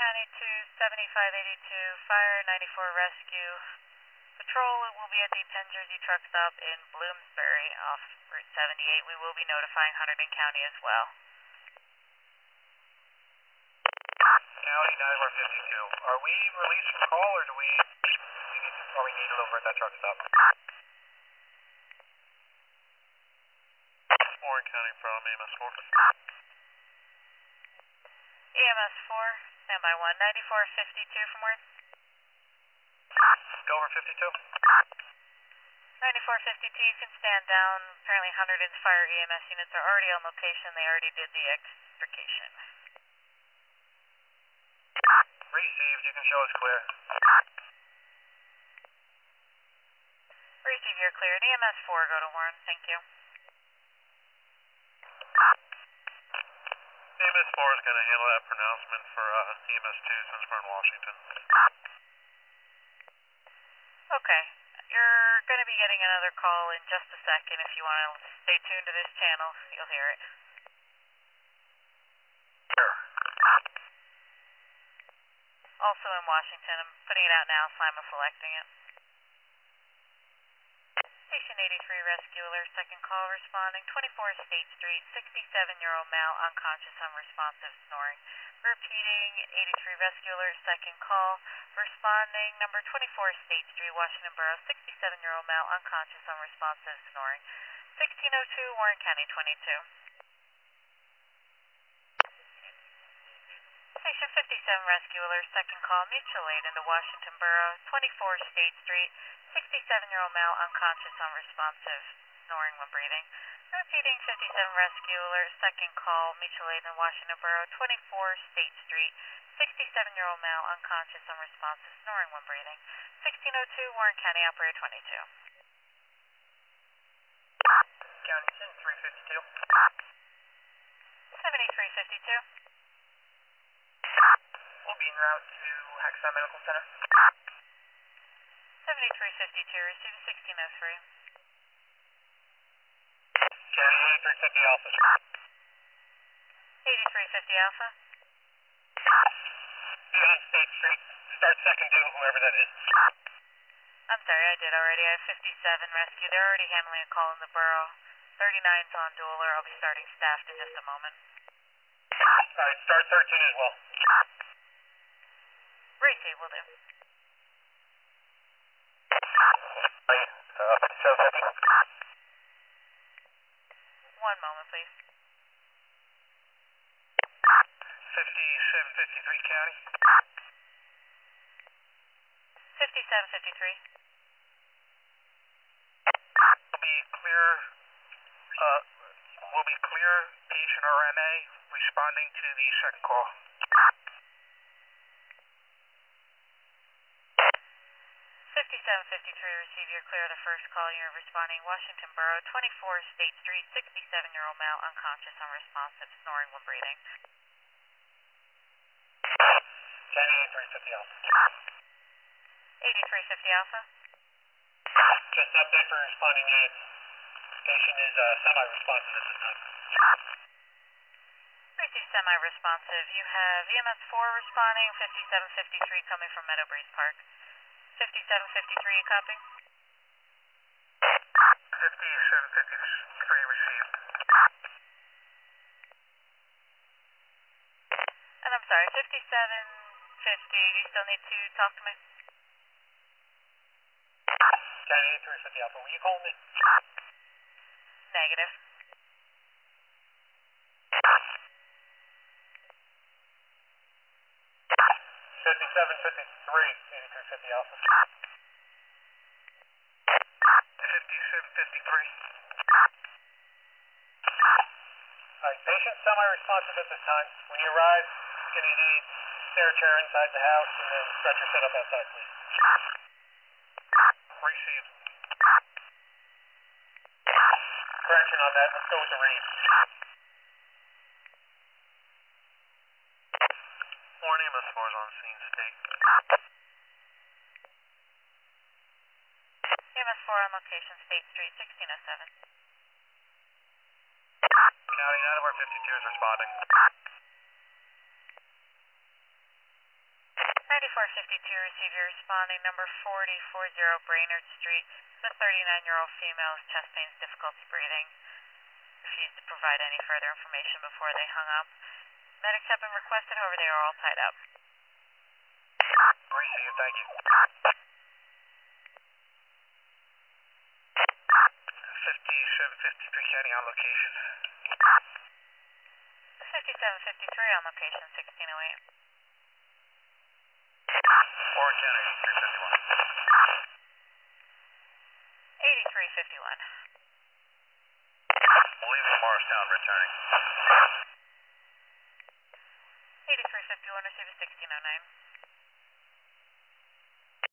County to 7582, Fire 94 Rescue. Patrol will be at the Penn Jersey truck stop in Bloomsbury off Route 78. We will be notifying Hunterdon County as well. County 9452. Are we releasing a call or are we needed over at that truck stop? Warren County from EMS 4. EMS 4, standby 1, 9452 from where? Go over 52. 9452, you can stand down. Apparently Hunterdon's fire EMS units are already on location. They already did the extrication. Received, you can show us clear. Receive, you're cleared. EMS 4, go to Warren. Thank you. EMS 4 is going to handle that pronouncement for EMS 2 since we're in Washington. Okay. You're going to be getting another call in just a second. If you want to stay tuned to this channel, you'll hear it. Sure. Also in Washington, I'm putting it out now, Simon selecting it. Station 83 Rescue Alert, second call responding, 24 State Street, 67-year-old male, unconscious, unresponsive, snoring. Repeating, 83 Rescue Alert, second call, responding, number 24 State Street, Washington Borough, 67-year-old male, unconscious, unresponsive, snoring. 1602, Warren County 22. Station 57 Rescue Alert, second call, mutual aid into Washington Borough, 24 State Street, 67-year-old male, unconscious, unresponsive, snoring when breathing. Repeating, 57 Rescue Alert, second call, mutual aid in Washington Borough, 24 State Street, 67-year-old male, unconscious, unresponsive, snoring when breathing. 1602, Warren County, operator 22. County 352. 7352. We'll be en route to Hackensack Medical Center. 7352, receive 1603. County 8350 Alpha. 8350 Alpha. Be on State Street. Start second to whoever that is. I'm sorry, I did already. I have 57 Rescue. They're already handling a call in the borough. 39's on dueler. I'll be starting staffed in just a moment. Alright, start 13 as well. Receive, will do. 1 moment, please. 5753 County. 5753. Will be clear patient RMA responding to the second call. 5753, receive your clear the first call. You're responding Washington Borough, 24 State Street, 67-year-old male, unconscious, unresponsive, snoring when breathing. County 8350 Alpha. 8350 Alpha. Just an update for responding units. Patient is semi-responsive at this time. Receive semi-responsive. You have EMS 4 responding, 5753 coming from Meadow Breeze Park. 5753, you copy? 5753 received. And I'm sorry, 5750, do you still need to talk to me? County 8350 Alpha, were you calling me? Negative. 5753, 8350 Alpha. 5753. Alright, patient semi-responsive at this time. When you arrive, you're going to need stair chair inside the house and then stretcher set up outside, please. Received. Correction on that, let's go with the range. Warren EMS 4 is on scene, state. EMS 4 on location, State Street, 1607. County 9452 is responding. receive your responding number 4040 Brainerd Street. The 39-year-old female is chest pains, difficulty breathing. Refused to provide any further information before they hung up. Medics have been requested, however, they are all tied up. Appreciate it, thank you. 5753 County on location. 5753 on location, 1608. Warren County, 351. 8351. Leaving Morristown, returning. 8351, receive a 1609.